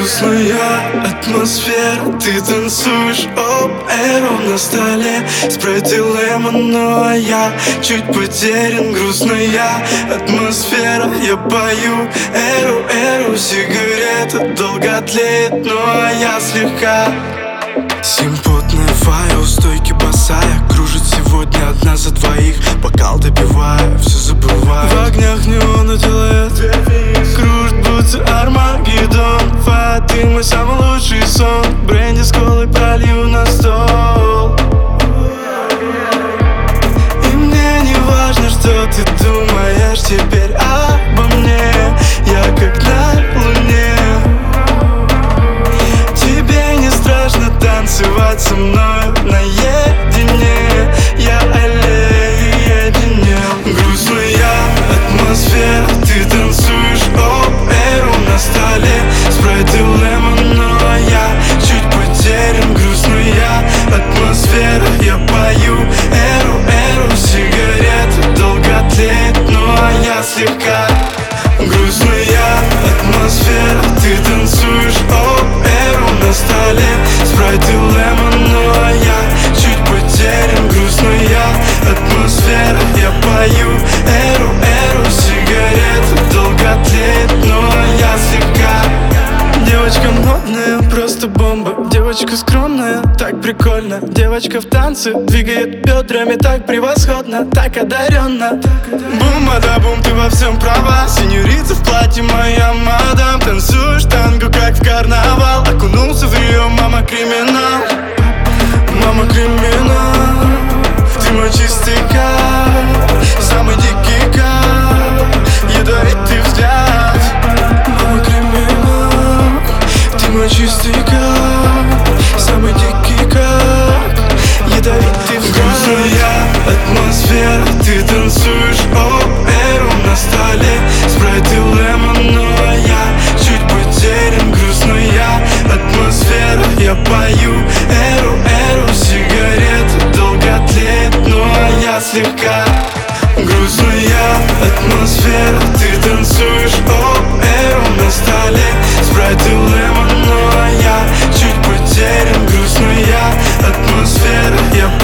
Грустная атмосфера, ты танцуешь оп-эру на столе. Спрайт и лемон, но я чуть потерян. Грустная атмосфера, я пою эру-эру. Сигарета долго тлеет, но я слегка симпотная фая, у стойки босая. Кружит сегодня одна за двоих. Бокал допиваю, все забываю. В огнях неона делает кружит, будто Армагеддон. Ты мой самый лучший сон. Бренди с колой пролью на стол. И мне не важно, что ты думаешь теперь обо мне. Я как на луне. Тебе не страшно танцевать со мною наедине. Я оледенел. Грустная атмосфера, ты танцуешь оп-эру на столе. Спрайт и лемон, но я чуть потерян. Грустная атмосфера, я пою эру-эру. Сигарета долго тлеет, но я слегка. Грустная атмосфера, ты танцуешь оп-эру на столе. Спрайт и лемон, но я чуть потерян. Грустная атмосфера, я пою эру-эру. Сигарета долго тлеет, но я слегка. Девочка модная, просто бомба. Девочка скромная, так прикольно. Девочка в танце, двигает бедрами так превосходно, так одаренно. Бум-бада-бум, ты во всем права. Сеньорита в платье, моя мадам. Танцуешь танго, как в карнавал. Окунулся в Рио, мама криминал. Мама криминал. Ты мой чистый кайф, самый дикий кайф, ядовитый взгляд. Мама криминал. Ты мой чистый кайф, самый дикий кайф, ядовитый взгляд. Грустная атмосфера, ты танцуешь оп-эру на столе. Спрайт и лемон, но я чуть потерян. Грустная атмосфера, я пою эру-эру. Сигарета долго тлеет, но я слегка. Грустная атмосфера, ты танцуешь оп-эру на столе. Спрайт и лемон, но я чуть потерян. Грустная атмосфера, я